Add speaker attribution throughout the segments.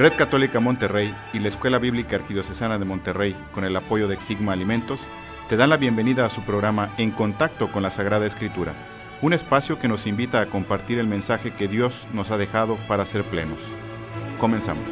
Speaker 1: Red Católica Monterrey y la Escuela Bíblica Arquidiocesana de Monterrey, con el apoyo de Exigma Alimentos, te dan la bienvenida a su programa En Contacto con la Sagrada Escritura, un espacio que nos invita a compartir el mensaje que Dios nos ha dejado para ser plenos. Comenzamos.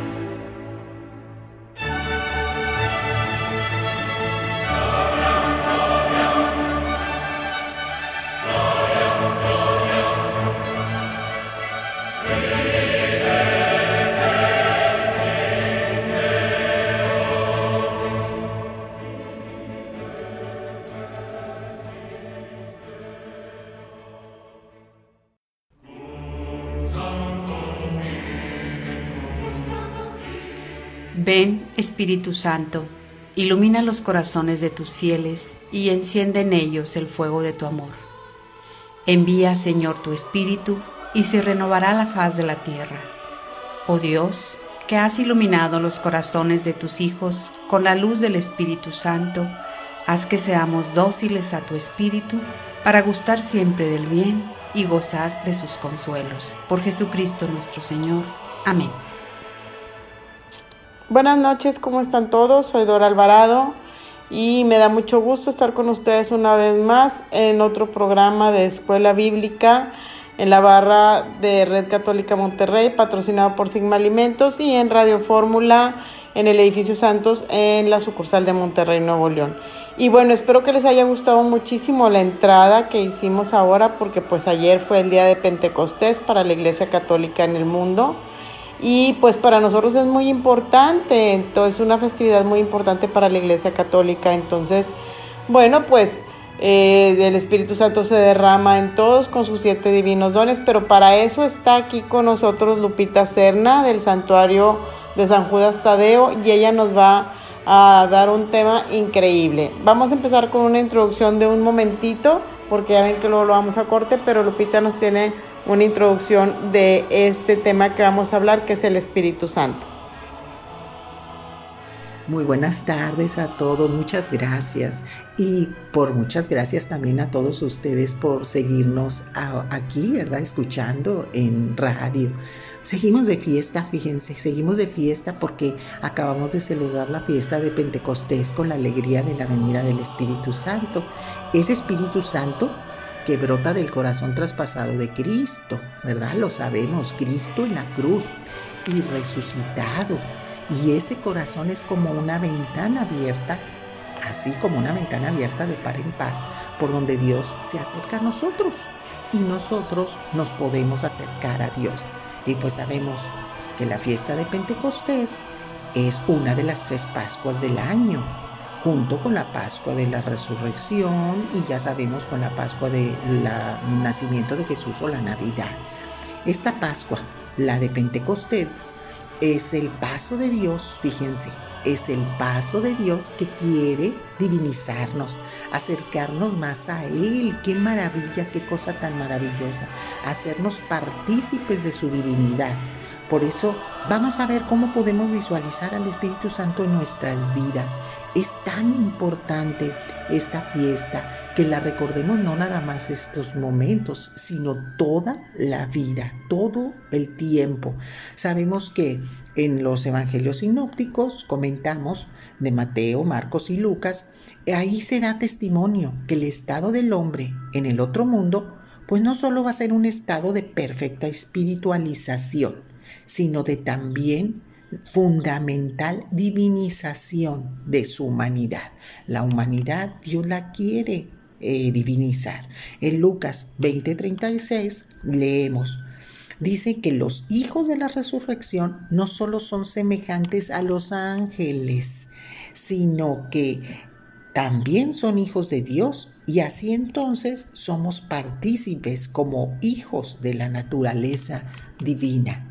Speaker 2: Ven, Espíritu Santo, ilumina los corazones de tus fieles y enciende en ellos el fuego de tu amor. Envía, Señor, tu Espíritu y se renovará la faz de la tierra. Oh Dios, que has iluminado los corazones de tus hijos con la luz del Espíritu Santo, haz que seamos dóciles a tu Espíritu para gustar siempre del bien y gozar de sus consuelos. Por Jesucristo nuestro Señor. Amén.
Speaker 3: Buenas noches, ¿cómo están todos? Soy Dora Alvarado y me da mucho gusto estar con ustedes una vez más en otro programa de Escuela Bíblica en la barra de Red Católica Monterrey, patrocinado por Sigma Alimentos, y en Radio Fórmula en el Edificio Santos en la sucursal de Monterrey, Nuevo León. Y bueno, espero que les haya gustado muchísimo la entrada que hicimos ahora, porque pues ayer fue el día de Pentecostés para la Iglesia Católica en el mundo. Y pues para nosotros es muy importante, entonces es una festividad muy importante para la Iglesia Católica. Entonces, bueno, pues el Espíritu Santo se derrama en todos con sus 7 divinos dones, pero para eso está aquí con nosotros Lupita Serna del Santuario de San Judas Tadeo, y ella nos va a dar un tema increíble. Vamos a empezar con una introducción de un momentito, porque ya ven que luego lo vamos a corte, pero Lupita nos tiene una introducción de este tema que vamos a hablar, que es el Espíritu Santo.
Speaker 4: Muy buenas tardes a todos, muchas gracias, y muchas gracias también a todos ustedes por seguirnos aquí, ¿verdad? Escuchando en radio. Seguimos de fiesta, fíjense, seguimos de fiesta porque acabamos de celebrar la fiesta de Pentecostés con la alegría de la venida del Espíritu Santo. Ese Espíritu Santo que brota del corazón traspasado de Cristo, ¿verdad? Lo sabemos, Cristo en la cruz y resucitado. Y ese corazón es como una ventana abierta, así como una ventana abierta de par en par, por donde Dios se acerca a nosotros y nosotros nos podemos acercar a Dios. Y pues sabemos que la fiesta de Pentecostés es una de las 3 Pascuas del año, junto con la Pascua de la Resurrección y ya sabemos con la Pascua del nacimiento de Jesús o la Navidad. Esta Pascua, la de Pentecostés, es el paso de Dios, fíjense, es el paso de Dios que quiere divinizarnos, acercarnos más a Él. ¡Qué maravilla, qué cosa tan maravillosa! Hacernos partícipes de su divinidad. Por eso vamos a ver cómo podemos visualizar al Espíritu Santo en nuestras vidas. Es tan importante esta fiesta que la recordemos no nada más estos momentos, sino toda la vida, todo el tiempo. Sabemos que en los evangelios sinópticos, comentamos de Mateo, Marcos y Lucas, ahí se da testimonio que el estado del hombre en el otro mundo, pues no solo va a ser un estado de perfecta espiritualización, sino de también fundamental divinización de su humanidad. La humanidad Dios la quiere divinizar. En Lucas 20:36 leemos, dice que los hijos de la resurrección no solo son semejantes a los ángeles, sino que también son hijos de Dios, y así entonces somos partícipes como hijos de la naturaleza divina.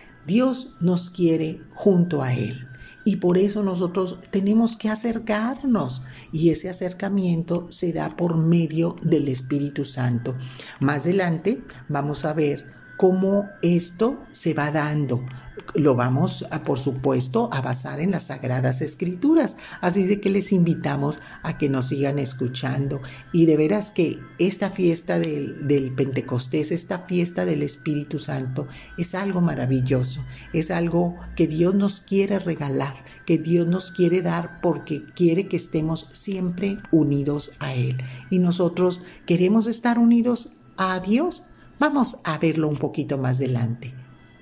Speaker 4: Dios nos quiere junto a Él y por eso nosotros tenemos que acercarnos, y ese acercamiento se da por medio del Espíritu Santo. Más adelante vamos a ver cómo esto se va dando, lo vamos por supuesto, a basar en las Sagradas Escrituras. Así de que les invitamos a que nos sigan escuchando. Y de veras que esta fiesta del Pentecostés, esta fiesta del Espíritu Santo, es algo maravilloso. Es algo que Dios nos quiere regalar, que Dios nos quiere dar porque quiere que estemos siempre unidos a Él. Y nosotros queremos estar unidos a Dios. Vamos a verlo un poquito más adelante.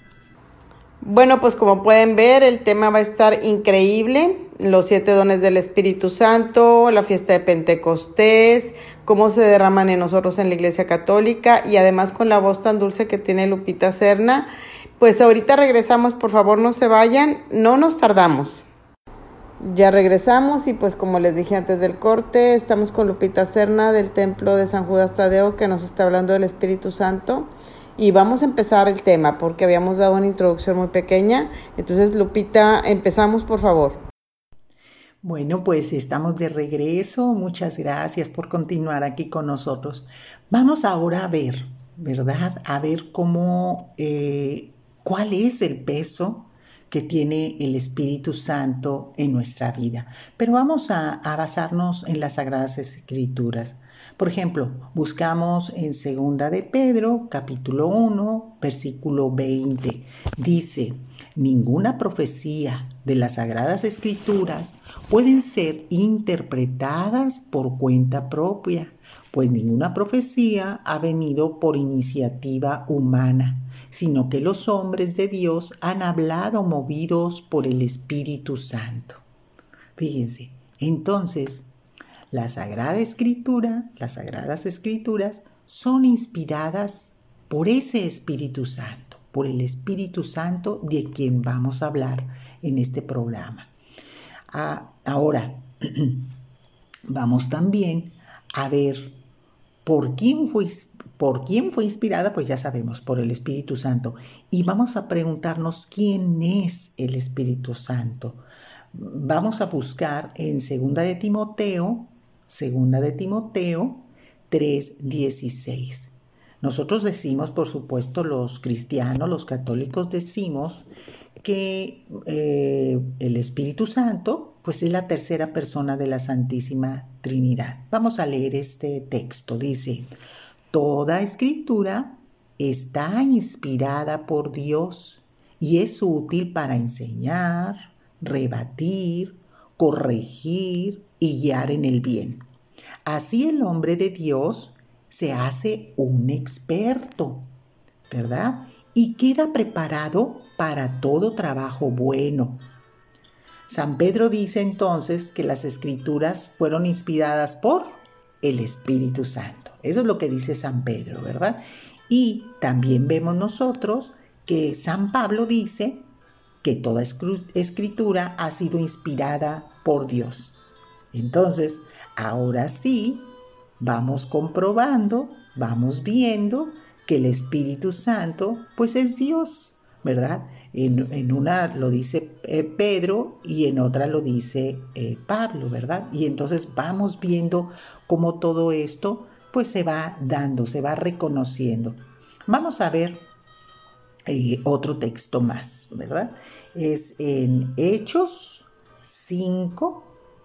Speaker 3: Bueno, pues como pueden ver, el tema va a estar increíble. Los 7 dones del Espíritu Santo, la fiesta de Pentecostés, cómo se derraman en nosotros en la Iglesia Católica y además con la voz tan dulce que tiene Lupita Serna. Pues ahorita regresamos, por favor no se vayan, no nos tardamos. Ya regresamos y pues como les dije antes del corte, estamos con Lupita Serna del Templo de San Judas Tadeo que nos está hablando del Espíritu Santo. Y vamos a empezar el tema porque habíamos dado una introducción muy pequeña. Entonces, Lupita, empezamos, por favor.
Speaker 4: Bueno, pues estamos de regreso. Muchas gracias por continuar aquí con nosotros. Vamos ahora a ver, ¿verdad? A ver cuál es el peso que tiene el Espíritu Santo en nuestra vida. Pero vamos a basarnos en las Sagradas Escrituras. Por ejemplo, buscamos en 2 de Pedro, capítulo 1, versículo 20. Dice, ninguna profecía de las Sagradas Escrituras pueden ser interpretadas por cuenta propia, pues ninguna profecía ha venido por iniciativa humana, sino que los hombres de Dios han hablado movidos por el Espíritu Santo. Fíjense, entonces, las Sagradas Escrituras son inspiradas por ese Espíritu Santo, por el Espíritu Santo de quien vamos a hablar en este programa. Ahora, vamos también a ver por quién fue inspirada, pues ya sabemos, por el Espíritu Santo. Y vamos a preguntarnos quién es el Espíritu Santo. Vamos a buscar en 2 de Timoteo 3:16. Nosotros decimos, por supuesto, los cristianos, los católicos decimos que el Espíritu Santo pues es la tercera persona de la Santísima Trinidad. Vamos a leer este texto. Dice, toda escritura está inspirada por Dios y es útil para enseñar, rebatir, corregir y guiar en el bien. Así el hombre de Dios se hace un experto, ¿verdad? Y queda preparado para todo trabajo bueno. San Pedro dice entonces que las Escrituras fueron inspiradas por el Espíritu Santo. Eso es lo que dice San Pedro, ¿verdad? Y también vemos nosotros que San Pablo dice que toda escritura ha sido inspirada por Dios. Entonces, ahora sí, vamos comprobando, vamos viendo que el Espíritu Santo, pues es Dios, ¿verdad? En una lo dice Pedro y en otra lo dice Pablo, ¿verdad? Y entonces vamos viendo cómo todo esto, pues se va dando, se va reconociendo. Vamos a ver otro texto más, ¿verdad? Es en Hechos 5,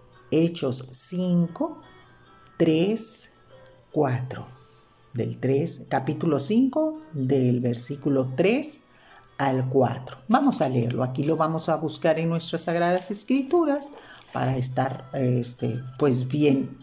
Speaker 4: 3, 4. Capítulo 5, del versículo 3 al 4. Vamos a leerlo. Aquí lo vamos a buscar en nuestras Sagradas Escrituras para estar, pues bien,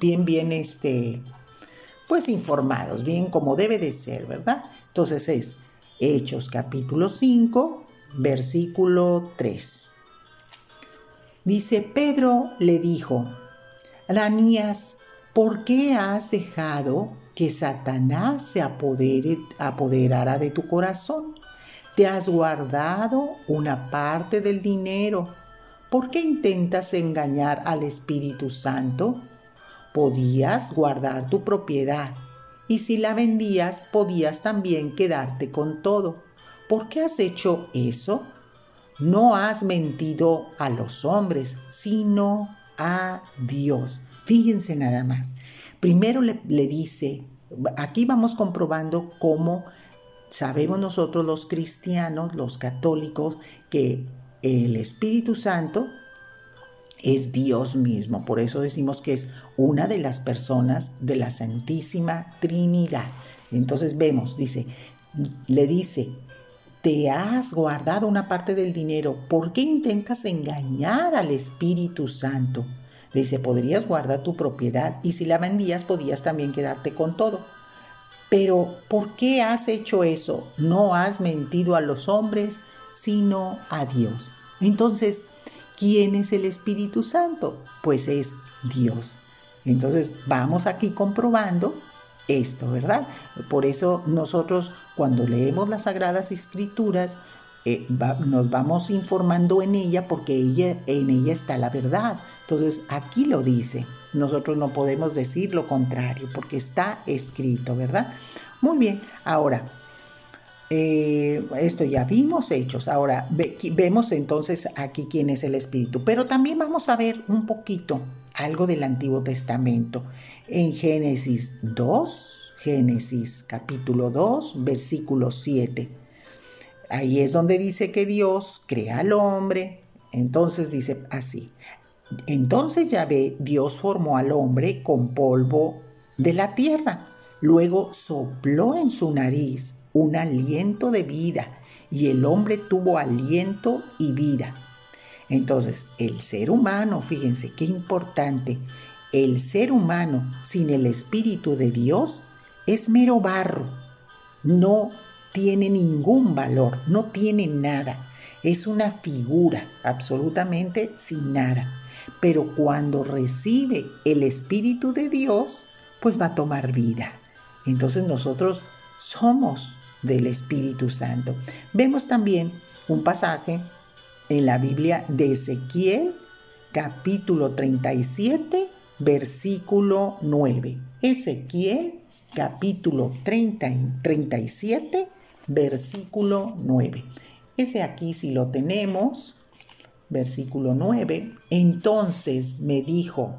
Speaker 4: pues informados, bien como debe de ser, ¿verdad? Entonces es Hechos capítulo 5, versículo 3. Dice, Pedro le dijo, Ananías, ¿por qué has dejado que Satanás se apoderara de tu corazón? Te has guardado una parte del dinero. ¿Por qué intentas engañar al Espíritu Santo? Podías guardar tu propiedad y si la vendías podías también quedarte con todo. ¿Por qué has hecho eso? No has mentido a los hombres, sino a Dios. Fíjense nada más. Primero le dice, aquí vamos comprobando cómo sabemos nosotros los cristianos, los católicos, que el Espíritu Santo es Dios mismo. Por eso decimos que es una de las personas de la Santísima Trinidad. Entonces vemos, le dice, te has guardado una parte del dinero. ¿Por qué intentas engañar al Espíritu Santo? Le dice, podrías guardar tu propiedad y si la vendías podías también quedarte con todo. Pero ¿por qué has hecho eso? No has mentido a los hombres, sino a Dios. Entonces, ¿quién es el Espíritu Santo? Pues es Dios. Entonces, vamos aquí comprobando esto, ¿verdad? Por eso nosotros cuando leemos las Sagradas Escrituras nos vamos informando en ella porque en ella está la verdad. Entonces aquí lo dice. Nosotros no podemos decir lo contrario porque está escrito, ¿verdad? Muy bien, ahora esto ya vimos Hechos. Ahora vemos entonces aquí quién es el Espíritu, pero también vamos a ver un poquito algo del Antiguo Testamento. En Génesis capítulo 2, versículo 7. Ahí es donde dice que Dios crea al hombre. Entonces dice así. Entonces Yahvé, Dios formó al hombre con polvo de la tierra. Luego sopló en su nariz un aliento de vida y el hombre tuvo aliento y vida. Entonces, el ser humano, fíjense qué importante, el ser humano sin el Espíritu de Dios es mero barro, no tiene ningún valor, no tiene nada, es una figura absolutamente sin nada. Pero cuando recibe el Espíritu de Dios, pues va a tomar vida. Entonces nosotros somos del Espíritu Santo. Vemos también un pasaje en la Biblia de Ezequiel, capítulo 37, versículo 9. Ezequiel, capítulo 37, versículo 9. Ese aquí sí lo tenemos, versículo 9. Entonces me dijo,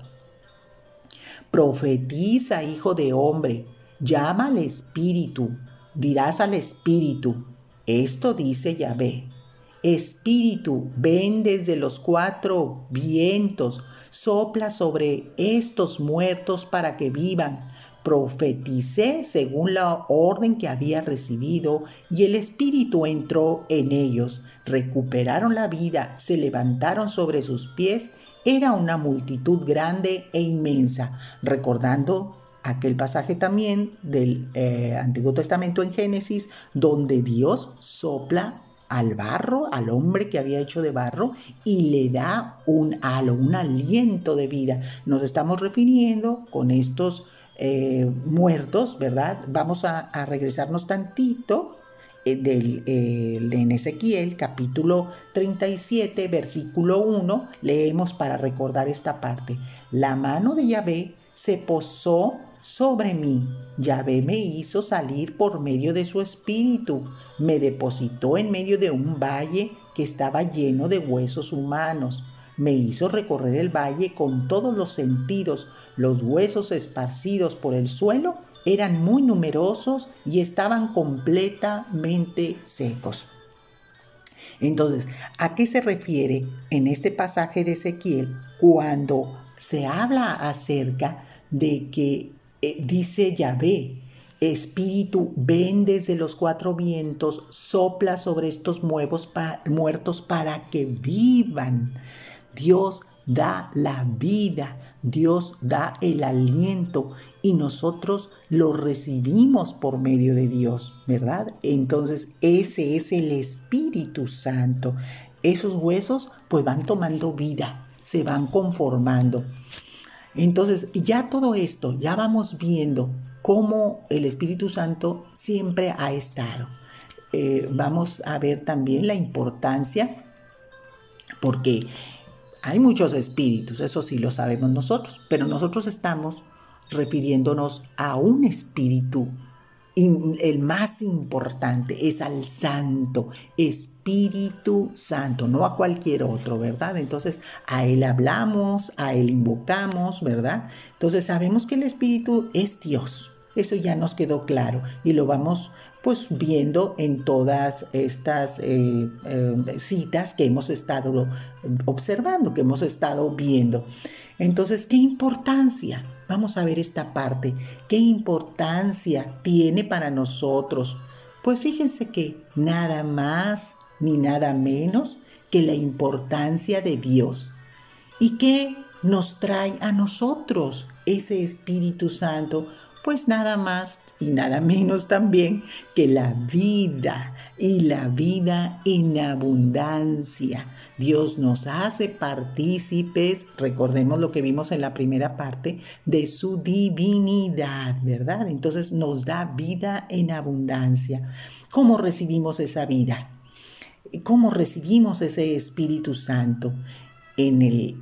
Speaker 4: profetiza, hijo de hombre, llama al Espíritu, dirás al Espíritu, esto dice Yahvé. Espíritu, ven desde los 4 vientos, sopla sobre estos muertos para que vivan. Profeticé según la orden que había recibido y el Espíritu entró en ellos. Recuperaron la vida, se levantaron sobre sus pies. Era una multitud grande e inmensa. Recordando aquel pasaje también del Antiguo Testamento en Génesis, donde Dios sopla al barro, al hombre que había hecho de barro, y le da un halo, un aliento de vida. Nos estamos refiriendo con estos muertos, ¿verdad? Vamos a regresarnos tantito en Ezequiel, capítulo 37, versículo 1, leemos para recordar esta parte. La mano de Yahvé se posó sobre mí. Yahvé me hizo salir por medio de su espíritu. Me depositó en medio de un valle que estaba lleno de huesos humanos. Me hizo recorrer el valle con todos los sentidos. Los huesos esparcidos por el suelo eran muy numerosos y estaban completamente secos. Entonces, ¿a qué se refiere en este pasaje de Ezequiel cuando se habla acerca de que dice Yahvé, Espíritu, ven desde los 4 vientos, sopla sobre estos muertos para que vivan? Dios da la vida, Dios da el aliento y nosotros lo recibimos por medio de Dios, ¿verdad? Entonces ese es el Espíritu Santo. Esos huesos pues van tomando vida, se van conformando. Entonces ya todo esto, ya vamos viendo cómo el Espíritu Santo siempre ha estado. Vamos a ver también la importancia, porque hay muchos espíritus, eso sí lo sabemos nosotros, pero nosotros estamos refiriéndonos a un espíritu, el más importante es al Santo, Espíritu Santo, no a cualquier otro, ¿verdad? Entonces a Él hablamos, a Él invocamos, ¿verdad? Entonces sabemos que el Espíritu es Dios, Eso ya nos quedó claro y lo vamos pues viendo en todas estas citas que hemos estado observando, que hemos estado viendo. Entonces, ¿qué importancia? Vamos a ver esta parte. ¿Qué importancia tiene para nosotros? Pues fíjense que nada más ni nada menos que la importancia de Dios. ¿Y qué nos trae a nosotros ese Espíritu Santo? Pues nada más y nada menos también que la vida, y la vida en abundancia. Dios nos hace partícipes, recordemos lo que vimos en la primera parte, de su divinidad, ¿verdad? Entonces nos da vida en abundancia. ¿Cómo recibimos esa vida? ¿Cómo recibimos ese Espíritu Santo? En el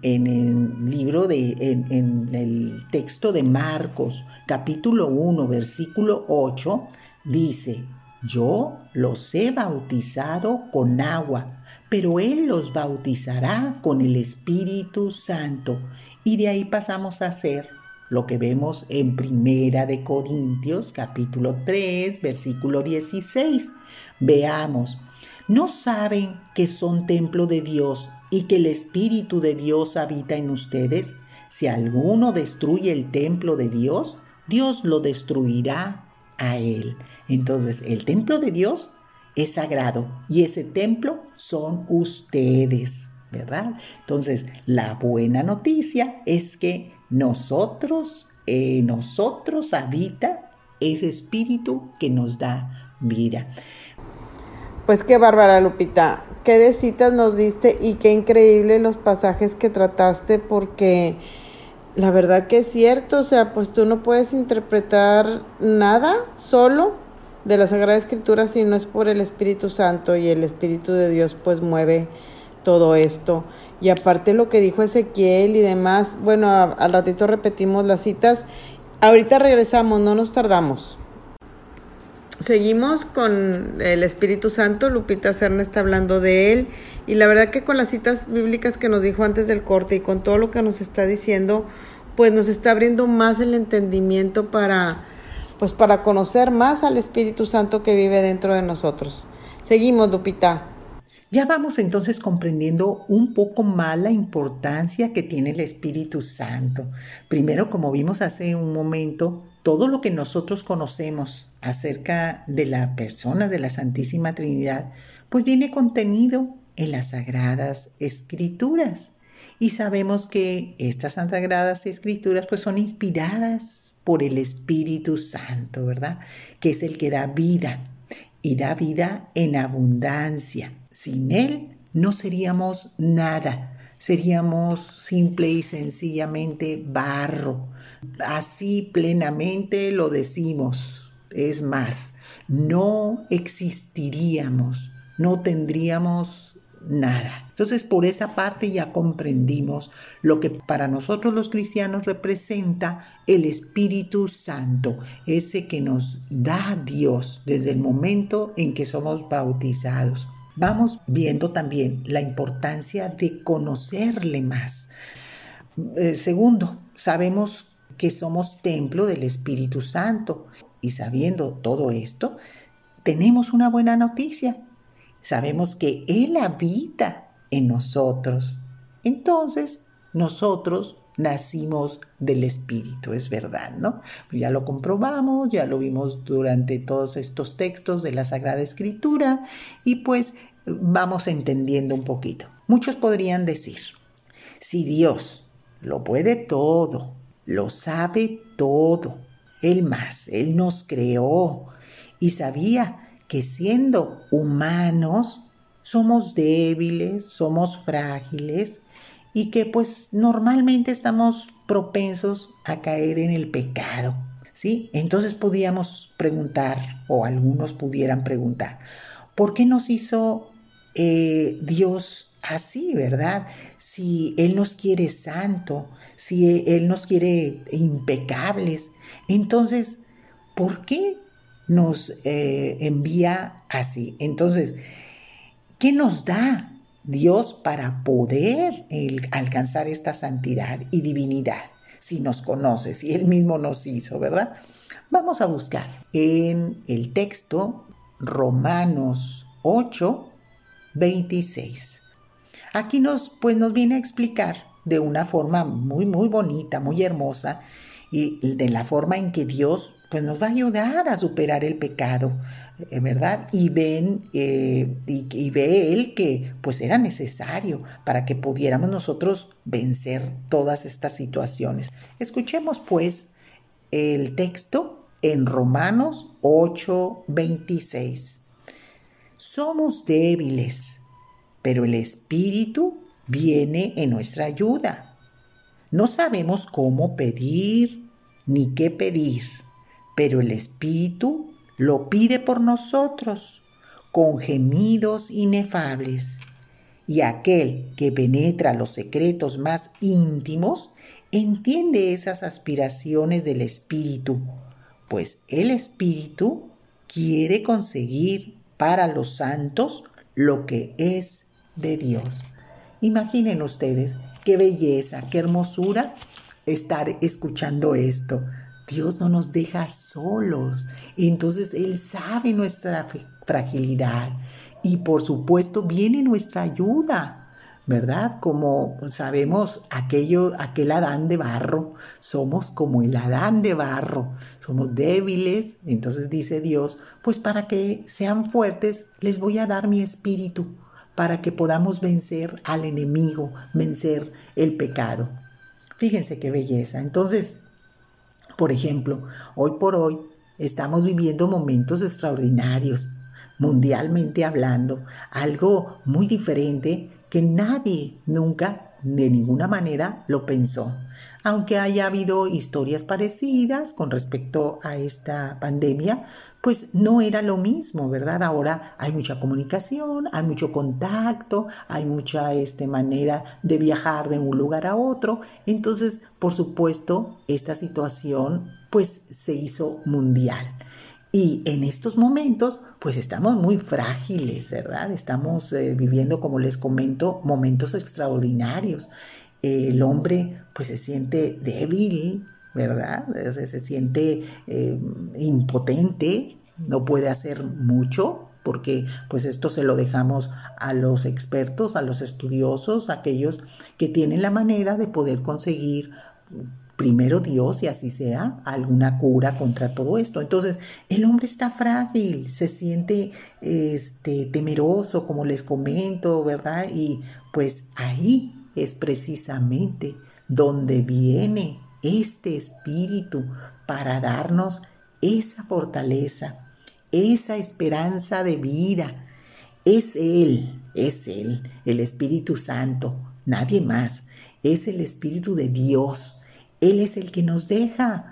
Speaker 4: texto de Marcos, capítulo 1, versículo 8, dice: yo los he bautizado con agua, pero Él los bautizará con el Espíritu Santo. Y de ahí pasamos a hacer lo que vemos en Primera de Corintios, capítulo 3, versículo 16. Veamos. ¿No saben que son templo de Dios y que el Espíritu de Dios habita en ustedes? Si alguno destruye el templo de Dios, Dios lo destruirá a él. Entonces, el templo de Dios es sagrado y ese templo son ustedes, ¿verdad? Entonces, la buena noticia es que nosotros habita ese Espíritu que nos da vida.
Speaker 3: Pues qué bárbara, Lupita, qué de citas nos diste y qué increíble los pasajes que trataste, porque la verdad que es cierto, o sea, pues tú no puedes interpretar nada solo de la Sagrada Escritura si no es por el Espíritu Santo, y el Espíritu de Dios pues mueve todo esto. Y aparte lo que dijo Ezequiel y demás, bueno, al ratito repetimos las citas. Ahorita regresamos, no nos tardamos. Seguimos con el Espíritu Santo. Lupita Serna está hablando de él, y la verdad que con las citas bíblicas que nos dijo antes del corte y con todo lo que nos está diciendo, pues nos está abriendo más el entendimiento para conocer más al Espíritu Santo que vive dentro de nosotros. Seguimos, Lupita.
Speaker 4: Ya vamos entonces comprendiendo un poco más la importancia que tiene el Espíritu Santo. Primero, como vimos hace un momento, todo lo que nosotros conocemos acerca de la persona de la Santísima Trinidad, pues viene contenido en las Sagradas Escrituras. Y sabemos que estas Sagradas Escrituras pues son inspiradas por el Espíritu Santo, ¿verdad? Que es el que da vida, y da vida en abundancia. Sin Él no seríamos nada, seríamos simple y sencillamente barro. Así plenamente lo decimos. Es más, no existiríamos, no tendríamos nada. Entonces, por esa parte ya comprendimos lo que para nosotros los cristianos representa el Espíritu Santo, ese que nos da Dios desde el momento en que somos bautizados. Vamos viendo también la importancia de conocerle más. Segundo, sabemos que somos templo del Espíritu Santo, y sabiendo todo esto, tenemos una buena noticia. Sabemos que Él habita en nosotros. Entonces, nosotros nacimos del Espíritu, es verdad, ¿no? Ya lo comprobamos, ya lo vimos durante todos estos textos de la Sagrada Escritura, y pues vamos entendiendo un poquito. Muchos podrían decir, si Dios lo puede todo, lo sabe todo, Él nos creó y sabía que siendo humanos somos débiles, somos frágiles, y que pues normalmente estamos propensos a caer en el pecado, ¿sí? Entonces podíamos preguntar, o algunos pudieran preguntar, ¿por qué nos hizo Dios así, verdad? Si Él nos quiere santo, si Él nos quiere impecables, entonces, ¿por qué nos envía así? Entonces, ¿qué nos da Dios para poder alcanzar esta santidad y divinidad? si nos conoce, si Él mismo nos hizo, ¿verdad? Vamos a buscar en el texto Romanos 8:26. Aquí nos viene a explicar de una forma muy, muy bonita, muy hermosa, y de la forma en que Dios pues nos va a ayudar a superar el pecado, ¿verdad? Y ve Él que pues era necesario para que pudiéramos nosotros vencer todas estas situaciones. Escuchemos pues el texto en Romanos 8:26. Somos débiles, pero el Espíritu viene en nuestra ayuda. No sabemos cómo pedir ni qué pedir, pero el Espíritu lo pide por nosotros con gemidos inefables. Y aquel que penetra los secretos más íntimos entiende esas aspiraciones del Espíritu, pues el Espíritu quiere conseguir para los santos lo que es de Dios. Imaginen ustedes qué belleza, qué hermosura estar escuchando esto. Dios no nos deja solos, entonces Él sabe nuestra fragilidad y por supuesto viene nuestra ayuda, ¿verdad? Como sabemos aquel Adán de barro, somos como el Adán de barro, somos débiles, entonces dice Dios, pues para que sean fuertes les voy a dar mi espíritu, para que podamos vencer al enemigo, vencer el pecado. Fíjense qué belleza. Entonces, por ejemplo, hoy por hoy estamos viviendo momentos extraordinarios, mundialmente hablando, algo muy diferente que nadie nunca, de ninguna manera, lo pensó. Aunque haya habido historias parecidas con respecto a esta pandemia, pues no era lo mismo, ¿verdad? Ahora hay mucha comunicación, hay mucho contacto, hay mucha manera de viajar de un lugar a otro. Entonces, por supuesto, esta situación pues se hizo mundial. Y en estos momentos, pues estamos muy frágiles, ¿verdad? Estamos viviendo, como les comento, momentos extraordinarios. El hombre pues se siente débil, ¿verdad? Se siente impotente, no puede hacer mucho, porque pues esto se lo dejamos a los expertos, a los estudiosos, aquellos que tienen la manera de poder conseguir primero Dios y así sea, alguna cura contra todo esto. Entonces, el hombre está frágil, se siente temeroso, como les comento, ¿verdad? Y pues ahí es precisamente donde viene este espíritu para darnos esa fortaleza, esa esperanza de vida. Es Él, el Espíritu Santo, nadie más. Es el Espíritu de Dios. Él es el que nos deja,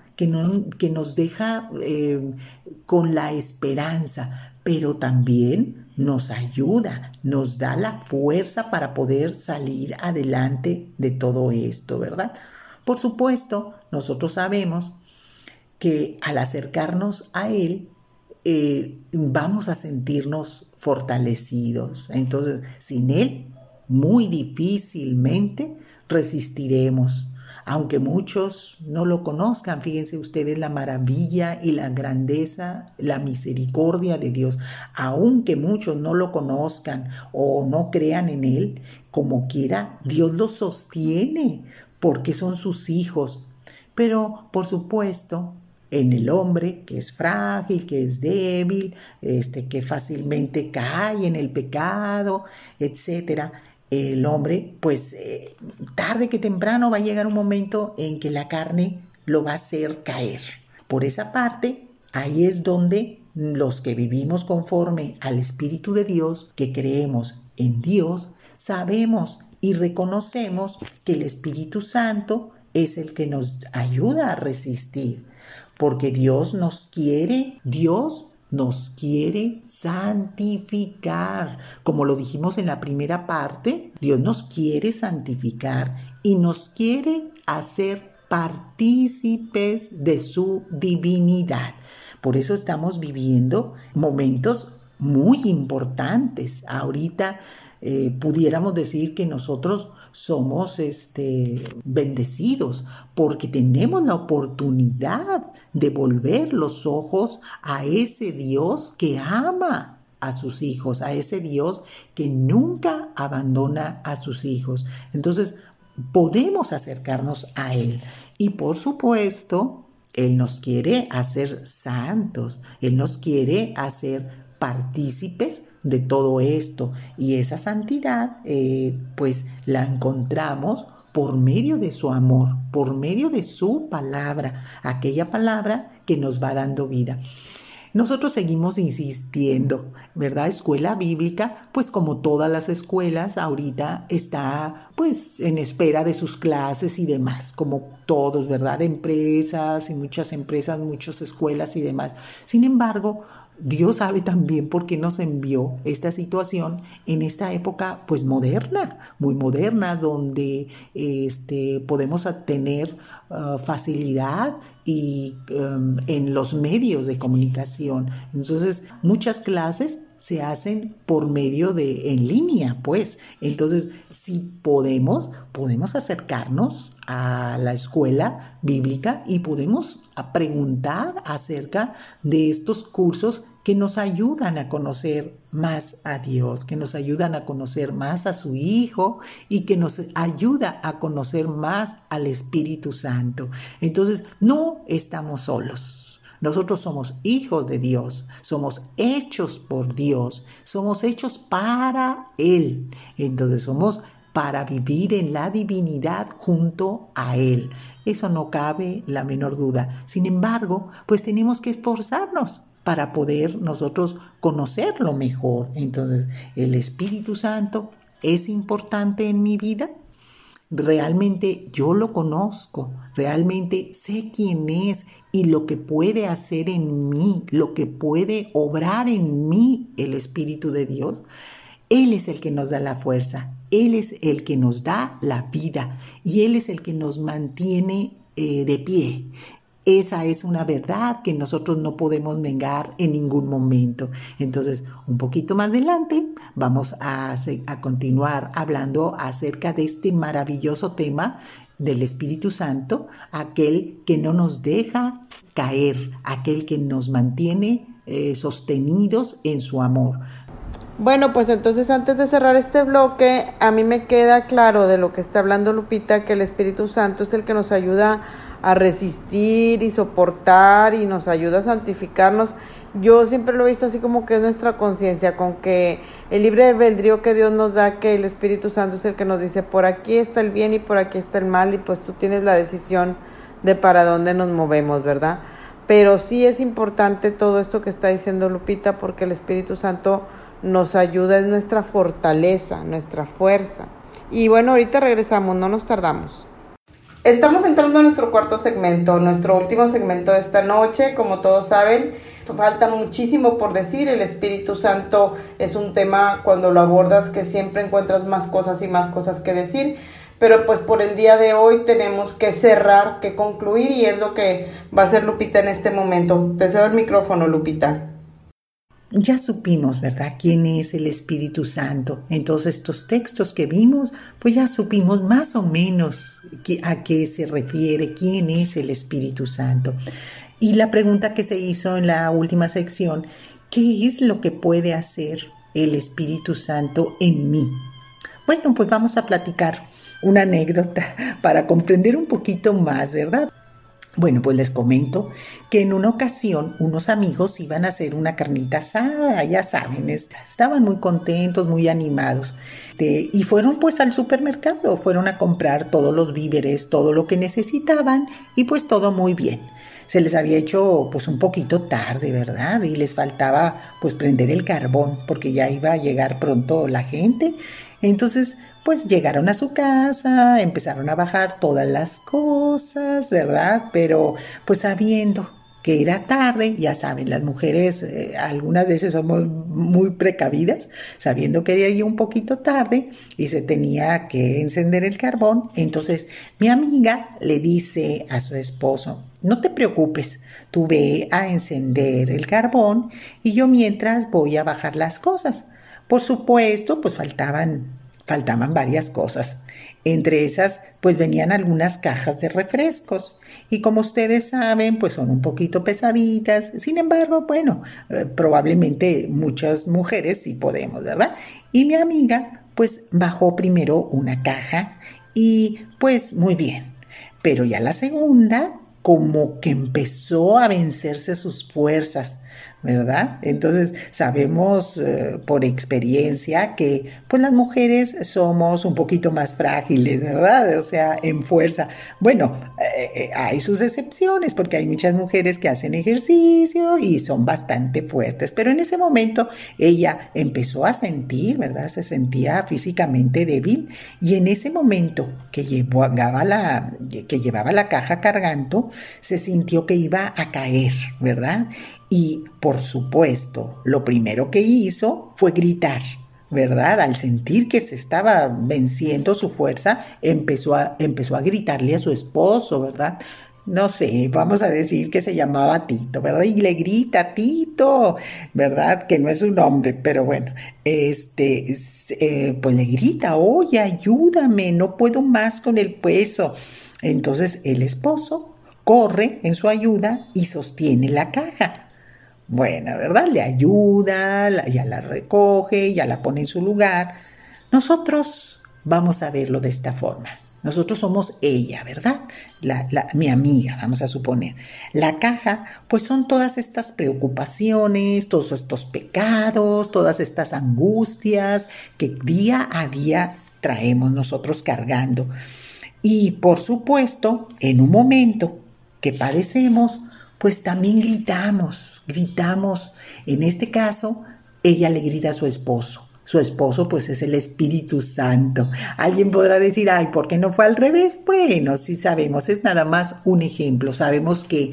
Speaker 4: con la esperanza, pero también nos ayuda, nos da la fuerza para poder salir adelante de todo esto, ¿verdad? Por supuesto, nosotros sabemos que al acercarnos a Él, vamos a sentirnos fortalecidos. Entonces, sin Él, muy difícilmente resistiremos. Aunque muchos no lo conozcan, fíjense ustedes la maravilla y la grandeza, la misericordia de Dios. Aunque muchos no lo conozcan o no crean en Él, como quiera, Dios los sostiene porque son sus hijos. Pero, por supuesto, en el hombre que es frágil, que es débil, que fácilmente cae en el pecado, etcétera, el hombre, pues tarde que temprano va a llegar un momento en que la carne lo va a hacer caer. Por esa parte, ahí es donde los que vivimos conforme al Espíritu de Dios, que creemos en Dios, sabemos y reconocemos que el Espíritu Santo es el que nos ayuda a resistir, porque Dios nos quiere santificar. Como lo dijimos en la primera parte, Dios nos quiere santificar y nos quiere hacer partícipes de su divinidad. Por eso estamos viviendo momentos muy importantes. Ahorita pudiéramos decir que nosotros somos bendecidos porque tenemos la oportunidad de volver los ojos a ese Dios que ama a sus hijos, a ese Dios que nunca abandona a sus hijos. Entonces, podemos acercarnos a Él. Y por supuesto, Él nos quiere hacer santos, Él nos quiere hacer partícipes de todo esto. Y esa santidad, pues la encontramos por medio de su amor, por medio de su palabra, aquella palabra que nos va dando vida. Nosotros seguimos insistiendo, ¿verdad? Escuela bíblica, pues como todas las escuelas, ahorita está pues en espera de sus clases y demás, como todos, ¿verdad? Empresas y muchas empresas, muchas escuelas y demás. Sin embargo, Dios sabe también por qué nos envió esta situación en esta época pues moderna, muy moderna, donde podemos tener facilidad y en los medios de comunicación. Entonces, muchas clases se hacen por medio de en línea, pues. Entonces, si podemos acercarnos a la escuela bíblica y podemos preguntar acerca de estos cursos que nos ayudan a conocer más a Dios, que nos ayudan a conocer más a su Hijo y que nos ayuda a conocer más al Espíritu Santo. Entonces, no estamos solos. Nosotros somos hijos de Dios, somos hechos por Dios, somos hechos para Él. Entonces, somos para vivir en la divinidad junto a Él. Eso no cabe la menor duda. Sin embargo, pues tenemos que esforzarnos para poder nosotros conocerlo mejor. Entonces, ¿el Espíritu Santo es importante en mi vida? Realmente yo lo conozco, realmente sé quién es y lo que puede hacer en mí, lo que puede obrar en mí el Espíritu de Dios. Él es el que nos da la fuerza, Él es el que nos da la vida y Él es el que nos mantiene de pie. Esa es una verdad que nosotros no podemos negar en ningún momento. Entonces, un poquito más adelante vamos a continuar hablando acerca de este maravilloso tema del Espíritu Santo, aquel que no nos deja caer, aquel que nos mantiene sostenidos en su amor.
Speaker 3: Bueno, pues entonces antes de cerrar este bloque, a mí me queda claro de lo que está hablando Lupita, que el Espíritu Santo es el que nos ayuda a resistir y soportar y nos ayuda a santificarnos. Yo siempre lo he visto así como que es nuestra conciencia, con que el libre albedrío que Dios nos da, que el Espíritu Santo es el que nos dice por aquí está el bien y por aquí está el mal, y pues tú tienes la decisión de para dónde nos movemos, ¿verdad? Pero sí es importante todo esto que está diciendo Lupita, porque el Espíritu Santo nos ayuda, es nuestra fortaleza, nuestra fuerza. Y bueno, ahorita regresamos, no nos tardamos. Estamos entrando a nuestro cuarto segmento, nuestro último segmento de esta noche. Como todos saben, falta muchísimo por decir. El Espíritu Santo es un tema, cuando lo abordas, que siempre encuentras más cosas y más cosas que decir. Pero pues por el día de hoy tenemos que cerrar, que concluir, y es lo que va a hacer Lupita en este momento. Te cedo el micrófono, Lupita.
Speaker 4: Ya supimos, ¿verdad?, quién es el Espíritu Santo. En todos estos textos que vimos, pues ya supimos más o menos a qué se refiere, quién es el Espíritu Santo. Y la pregunta que se hizo en la última sección, ¿qué es lo que puede hacer el Espíritu Santo en mí? Bueno, pues vamos a platicar una anécdota para comprender un poquito más, ¿verdad? Bueno, pues les comento que en una ocasión unos amigos iban a hacer una carnita asada, ya saben, estaban muy contentos, muy animados, y fueron pues al supermercado, fueron a comprar todos los víveres, todo lo que necesitaban, y pues todo muy bien. Se les había hecho pues un poquito tarde, ¿verdad? Y les faltaba pues prender el carbón, porque ya iba a llegar pronto la gente. Entonces, pues llegaron a su casa, empezaron a bajar todas las cosas, ¿verdad? Pero pues sabiendo que era tarde, ya saben, las mujeres algunas veces somos muy precavidas, sabiendo que era ya un poquito tarde y se tenía que encender el carbón. Entonces mi amiga le dice a su esposo: no te preocupes, tú ve a encender el carbón y yo mientras voy a bajar las cosas. Por supuesto, pues faltaban faltaban varias cosas. Entre esas, pues venían algunas cajas de refrescos. Y como ustedes saben, pues son un poquito pesaditas. Sin embargo, bueno, probablemente muchas mujeres sí podemos, ¿verdad? Y mi amiga, pues bajó primero una caja y pues muy bien. Pero ya la segunda, como que empezó a vencerse sus fuerzas, ¿verdad? Entonces sabemos por experiencia que pues las mujeres somos un poquito más frágiles, ¿verdad? O sea, en fuerza. Bueno, hay sus excepciones porque hay muchas mujeres que hacen ejercicio y son bastante fuertes, pero en ese momento ella empezó a sentir, ¿verdad? Se sentía físicamente débil y en ese momento que llevaba la caja cargando, se sintió que iba a caer, ¿verdad? Y por supuesto, lo primero que hizo fue gritar, ¿verdad? Al sentir que se estaba venciendo su fuerza, empezó a gritarle a su esposo, ¿verdad? No sé, vamos a decir que se llamaba Tito, ¿verdad? Y le grita, Tito, ¿verdad? Que no es su nombre, pero bueno, pues le grita, oye, ayúdame, no puedo más con el peso. Entonces el esposo corre en su ayuda y sostiene la caja. Bueno, ¿verdad? Le ayuda, ya la recoge, ya la pone en su lugar. Nosotros vamos a verlo de esta forma. Nosotros somos ella, ¿verdad? Mi amiga, vamos a suponer. La caja, pues son todas estas preocupaciones, todos estos pecados, todas estas angustias que día a día traemos nosotros cargando. Y por supuesto, en un momento que padecemos, pues también gritamos. En este caso, ella le grita a su esposo. Su esposo, pues, es el Espíritu Santo. Alguien podrá decir, ay, ¿por qué no fue al revés? Bueno, sí sabemos, es nada más un ejemplo. Sabemos que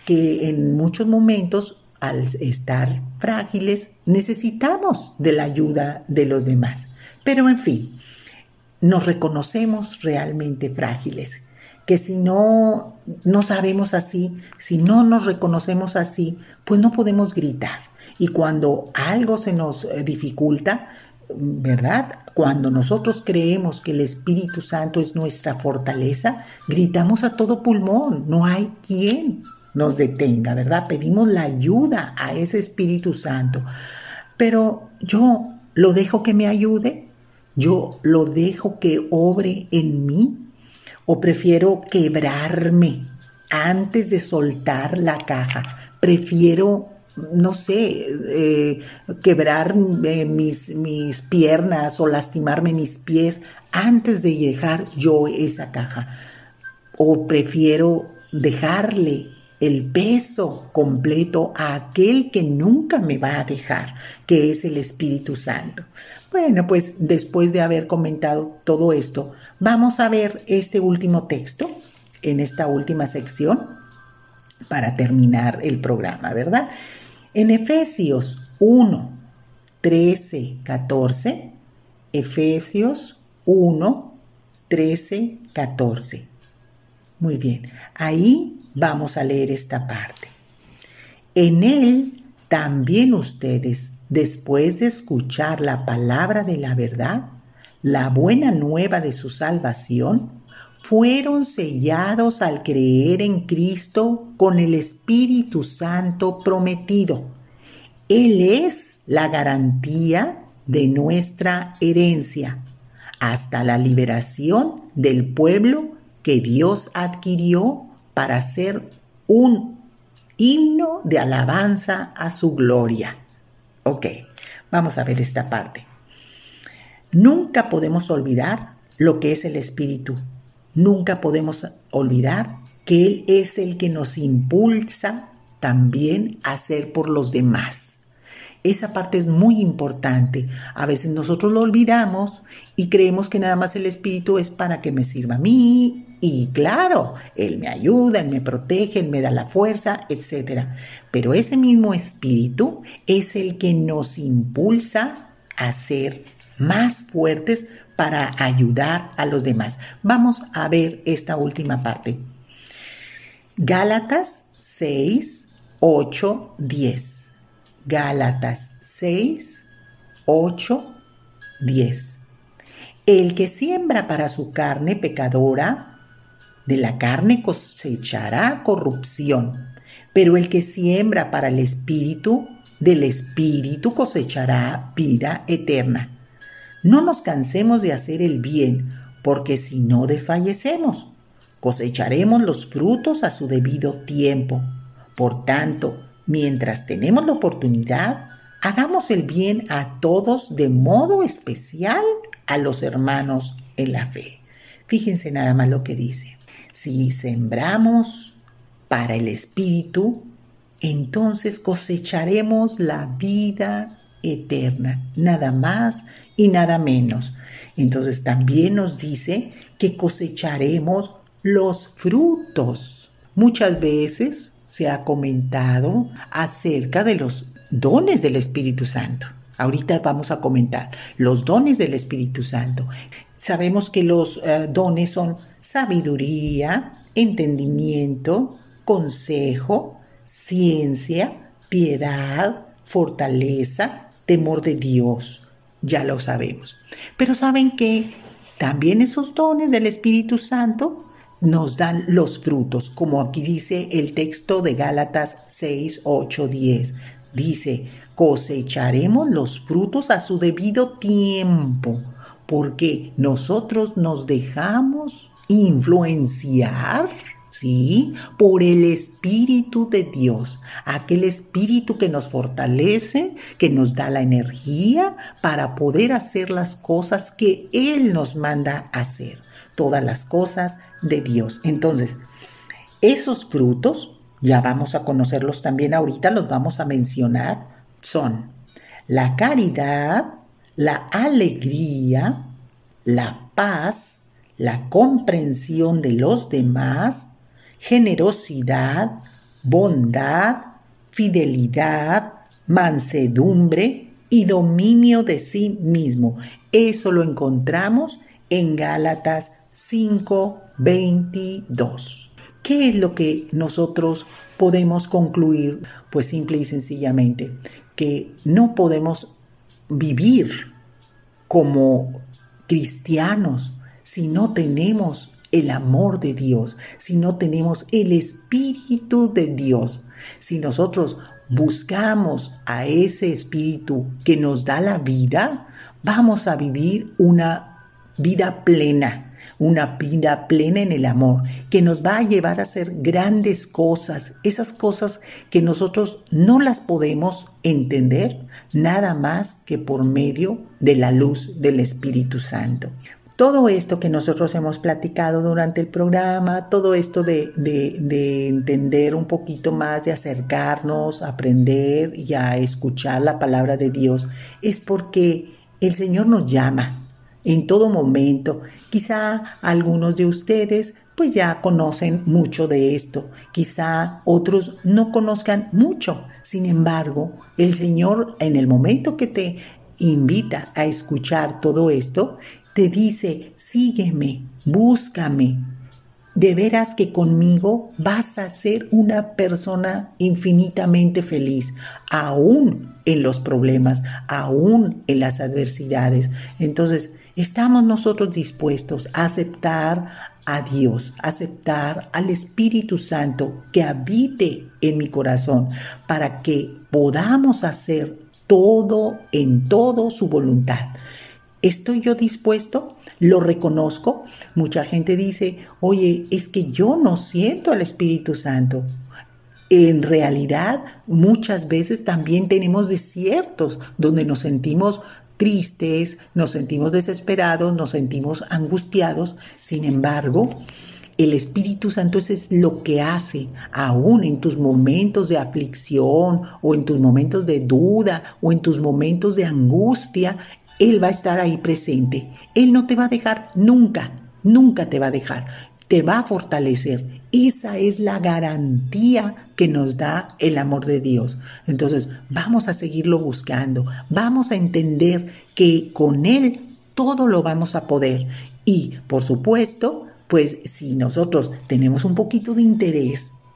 Speaker 4: en muchos momentos, al estar frágiles, necesitamos de la ayuda de los demás. Pero, en fin, nos reconocemos realmente frágiles. Que si no sabemos así, si no nos reconocemos así, pues no podemos gritar. Y cuando algo se nos dificulta, ¿verdad? Cuando nosotros creemos que el Espíritu Santo es nuestra fortaleza, gritamos a todo pulmón, no hay quien nos detenga, ¿verdad? Pedimos la ayuda a ese Espíritu Santo. Pero yo lo dejo que me ayude, yo lo dejo que obre en mí, o prefiero quebrarme antes de soltar la caja. Prefiero, no sé, quebrar mis piernas o lastimarme mis pies antes de dejar yo esa caja. O prefiero dejarle el peso completo a aquel que nunca me va a dejar, que es el Espíritu Santo. Bueno, pues después de haber comentado todo esto, vamos a ver este último texto en esta última sección para terminar el programa, ¿verdad? En Efesios 1, 13, 14, Efesios 1, 13, 14. Muy bien, ahí vamos a leer esta parte. En él también ustedes, después de escuchar la palabra de la verdad, la buena nueva de su salvación, fueron sellados al creer en Cristo con el Espíritu Santo prometido. Él es la garantía de nuestra herencia hasta la liberación del pueblo que Dios adquirió para ser un himno de alabanza a su gloria. Ok, vamos a ver esta parte. Nunca podemos olvidar lo que es el Espíritu. Nunca podemos olvidar que Él es el que nos impulsa también a hacer por los demás. Esa parte es muy importante. A veces nosotros lo olvidamos y creemos que nada más el Espíritu es para que me sirva a mí. Y claro, Él me ayuda, Él me protege, Él me da la fuerza, etc. Pero ese mismo Espíritu es el que nos impulsa a ser más fuertes para ayudar a los demás. Vamos a ver esta última parte. Gálatas 6, 8, 10. Gálatas 6, 8, 10. El que siembra para su carne pecadora, de la carne cosechará corrupción, pero el que siembra para el Espíritu, del Espíritu cosechará vida eterna. No nos cansemos de hacer el bien, porque si no desfallecemos, cosecharemos los frutos a su debido tiempo. Por tanto, mientras tenemos la oportunidad, hagamos el bien a todos, de modo especial a los hermanos en la fe. Fíjense nada más lo que dice. Si sembramos para el Espíritu, entonces cosecharemos la vida eterna, nada más y nada menos. Entonces también nos dice que cosecharemos los frutos. Muchas veces se ha comentado acerca de los dones del Espíritu Santo. Ahorita vamos a comentar los dones del Espíritu Santo. Sabemos que los dones son sabiduría, entendimiento, consejo, ciencia, piedad, fortaleza, temor de Dios. Ya lo sabemos. Pero ¿saben qué? También esos dones del Espíritu Santo nos dan los frutos, como aquí dice el texto de Gálatas 6, 8, 10. Dice, cosecharemos los frutos a su debido tiempo, porque nosotros nos dejamos influenciar, ¿sí?, por el Espíritu de Dios, aquel Espíritu que nos fortalece, que nos da la energía para poder hacer las cosas que Él nos manda hacer, todas las cosas de Dios. Entonces, esos frutos, ya vamos a conocerlos también ahorita, los vamos a mencionar, son la caridad, la alegría, la paz, la comprensión de los demás, generosidad, bondad, fidelidad, mansedumbre y dominio de sí mismo. Eso lo encontramos en Gálatas 5:22. ¿Qué es lo que nosotros podemos concluir? Pues simple y sencillamente que no podemos vivir como cristianos si no tenemos el amor de Dios, si no tenemos el Espíritu de Dios. Si nosotros buscamos a ese Espíritu que nos da la vida, vamos a vivir una vida plena. Una vida plena en el amor, que nos va a llevar a hacer grandes cosas, esas cosas que nosotros no las podemos entender nada más que por medio de la luz del Espíritu Santo. Todo esto que nosotros hemos platicado durante el programa, todo esto de entender un poquito más, de acercarnos, a aprender y a escuchar la palabra de Dios, es porque el Señor nos llama en todo momento. Quizá algunos de ustedes pues ya conocen mucho de esto, quizá otros no conozcan mucho. Sin embargo, el Señor, en el momento que te invita a escuchar todo esto, te dice, sígueme, búscame. De veras que conmigo vas a ser una persona infinitamente feliz, aún en los problemas, aún en las adversidades. Entonces, estamos nosotros dispuestos a aceptar a Dios, a aceptar al Espíritu Santo que habite en mi corazón para que podamos hacer todo en todo su voluntad. ¿Estoy yo dispuesto? ¿Lo reconozco? Mucha gente dice, oye, es que yo no siento al Espíritu Santo. En realidad, muchas veces también tenemos desiertos donde nos sentimos tristes, nos sentimos desesperados, nos sentimos angustiados. Sin embargo, el Espíritu Santo es lo que hace, aún en tus momentos de aflicción o en tus momentos de duda o en tus momentos de angustia. Él va a estar ahí presente. Él no te va a dejar nunca, nunca te va a dejar. Te va a fortalecer. Esa es la garantía que nos da el amor de Dios. Entonces, vamos a seguirlo buscando. Vamos a entender que con Él todo lo vamos a poder. Y, por supuesto, pues si nosotros tenemos un poquito de interés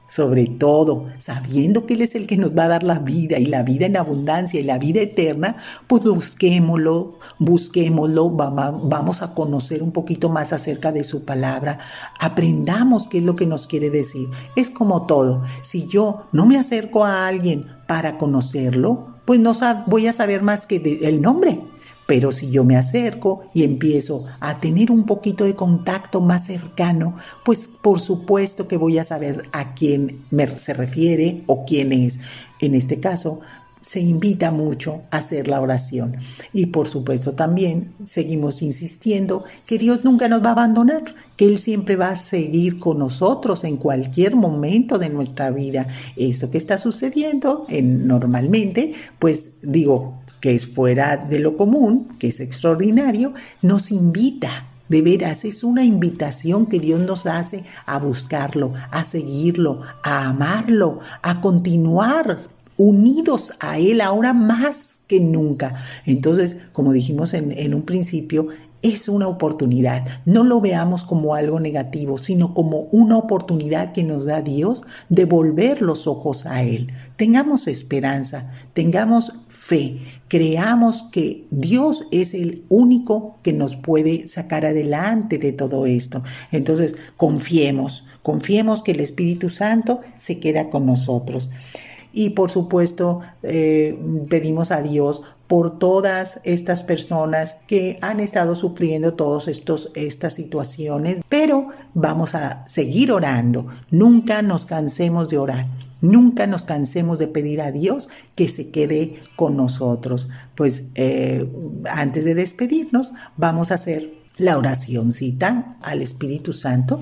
Speaker 4: sobre todo, sabiendo que Él es el que nos va a dar la vida y la vida en abundancia y la vida eterna, pues busquémoslo, vamos a conocer un poquito más acerca de su palabra, aprendamos qué es lo que nos quiere decir. Es como todo, si yo no me acerco a alguien para conocerlo, pues no voy a saber más que el nombre. Pero si yo me acerco y empiezo a tener un poquito de contacto más cercano, pues por supuesto que voy a saber a quién se refiere o quién es. En este caso, se invita mucho a hacer la oración. Y por supuesto también seguimos insistiendo que Dios nunca nos va a abandonar, que Él siempre va a seguir con nosotros en cualquier momento de nuestra vida. Esto que está sucediendo normalmente, pues que es fuera de lo común, que es extraordinario, nos invita, de veras, es una invitación que Dios nos hace a buscarlo, a seguirlo, a amarlo, a continuar unidos a Él ahora más que nunca. Entonces, como dijimos en un principio, es una oportunidad. No lo veamos como algo negativo, sino como una oportunidad que nos da Dios de volver los ojos a Él. Tengamos esperanza, tengamos fe, creamos que Dios es el único que nos puede sacar adelante de todo esto. Entonces, confiemos que el Espíritu Santo se queda con nosotros. Y por supuesto, pedimos a Dios por todas estas personas que han estado sufriendo todas estas situaciones, pero vamos a seguir orando. Nunca nos cansemos de orar, nunca nos cansemos de pedir a Dios que se quede con nosotros. Pues antes de despedirnos, vamos a hacer la oracióncita al Espíritu Santo.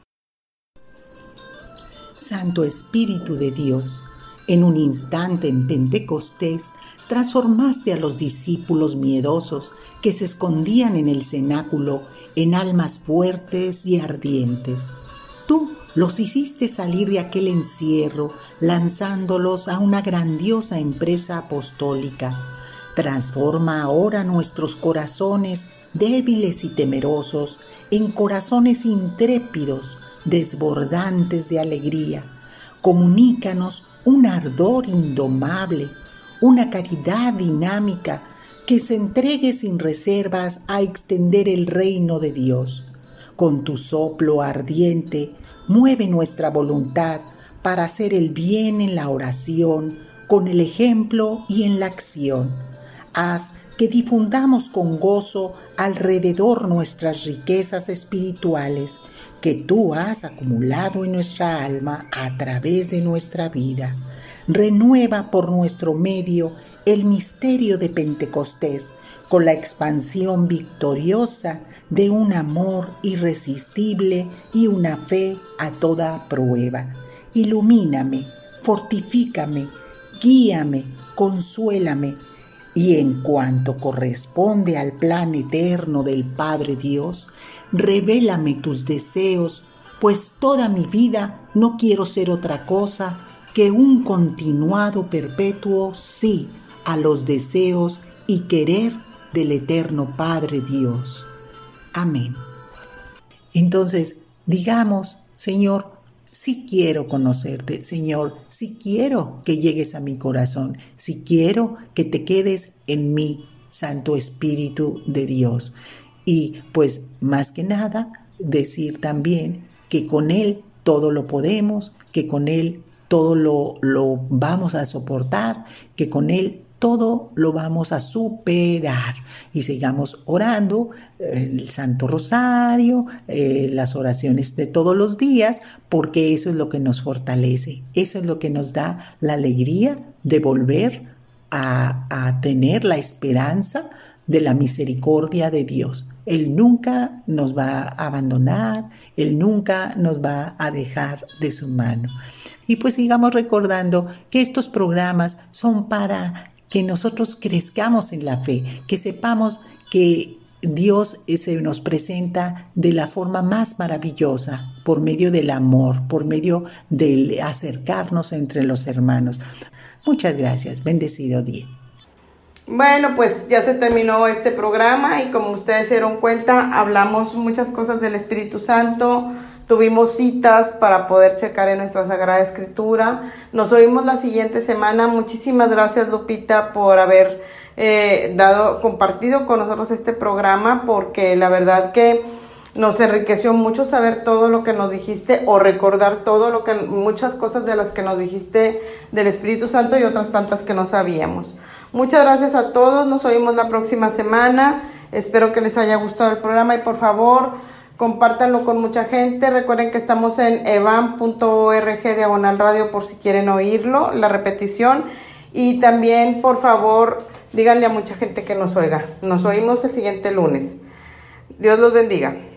Speaker 4: Santo Espíritu de Dios, en un instante en Pentecostés, transformaste a los discípulos miedosos que se escondían en el cenáculo en almas fuertes y ardientes. Tú los hiciste salir de aquel encierro, lanzándolos a una grandiosa empresa apostólica. Transforma ahora nuestros corazones débiles y temerosos en corazones intrépidos, desbordantes de alegría. Comunícanos un ardor indomable, una caridad dinámica que se entregue sin reservas a extender el reino de Dios. Con tu soplo ardiente, mueve nuestra voluntad para hacer el bien en la oración, con el ejemplo y en la acción. Haz que difundamos con gozo alrededor nuestras riquezas espirituales que tú has acumulado en nuestra alma a través de nuestra vida. Renueva por nuestro medio el misterio de Pentecostés con la expansión victoriosa de un amor irresistible y una fe a toda prueba. Ilumíname, fortifícame, guíame, consuélame, y en cuanto corresponde al plan eterno del Padre Dios, revélame tus deseos, pues toda mi vida no quiero ser otra cosa que un continuado perpetuo sí a los deseos y querer del eterno Padre Dios. Amén. Entonces, digamos, Señor, sí quiero conocerte, Señor, sí quiero que llegues a mi corazón, sí quiero que te quedes en mí, Santo Espíritu de Dios. Y pues más que nada, decir también que con Él todo lo podemos, que con Él todo lo vamos a soportar, que con Él todo lo vamos a superar. Y sigamos orando el Santo Rosario, las oraciones de todos los días, porque eso es lo que nos fortalece, eso es lo que nos da la alegría de volver a tener la esperanza de la misericordia de Dios. Él nunca nos va a abandonar, Él nunca nos va a dejar de su mano. Y pues sigamos recordando que estos programas son para que nosotros crezcamos en la fe, que sepamos que Dios se nos presenta de la forma más maravillosa, por medio del amor, por medio del acercarnos entre los hermanos. Muchas gracias, bendecido día.
Speaker 3: Bueno, pues ya se terminó este programa y como ustedes se dieron cuenta, hablamos muchas cosas del Espíritu Santo, tuvimos citas para poder checar en nuestra Sagrada Escritura. Nos oímos la siguiente semana. Muchísimas gracias, Lupita, por haber compartido con nosotros este programa, porque la verdad que nos enriqueció mucho saber todo lo que nos dijiste, o recordar muchas cosas de las que nos dijiste del Espíritu Santo y otras tantas que no sabíamos. Muchas gracias a todos, nos oímos la próxima semana. Espero que les haya gustado el programa y por favor compártanlo con mucha gente. Recuerden que estamos en evan.org/radio por si quieren oírlo, la repetición. Y también, por favor, díganle a mucha gente que nos oiga. Nos oímos el siguiente lunes. Dios los bendiga.